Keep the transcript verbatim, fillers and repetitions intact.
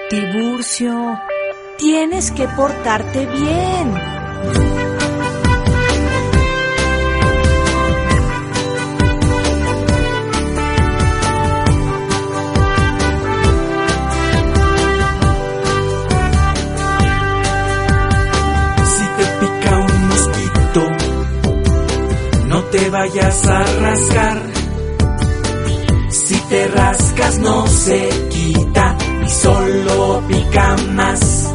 Tiburcio, tienes que portarte bien. Si te pica un mosquito, no te vayas a rascar. Si te rascas no se quita y solo pica más.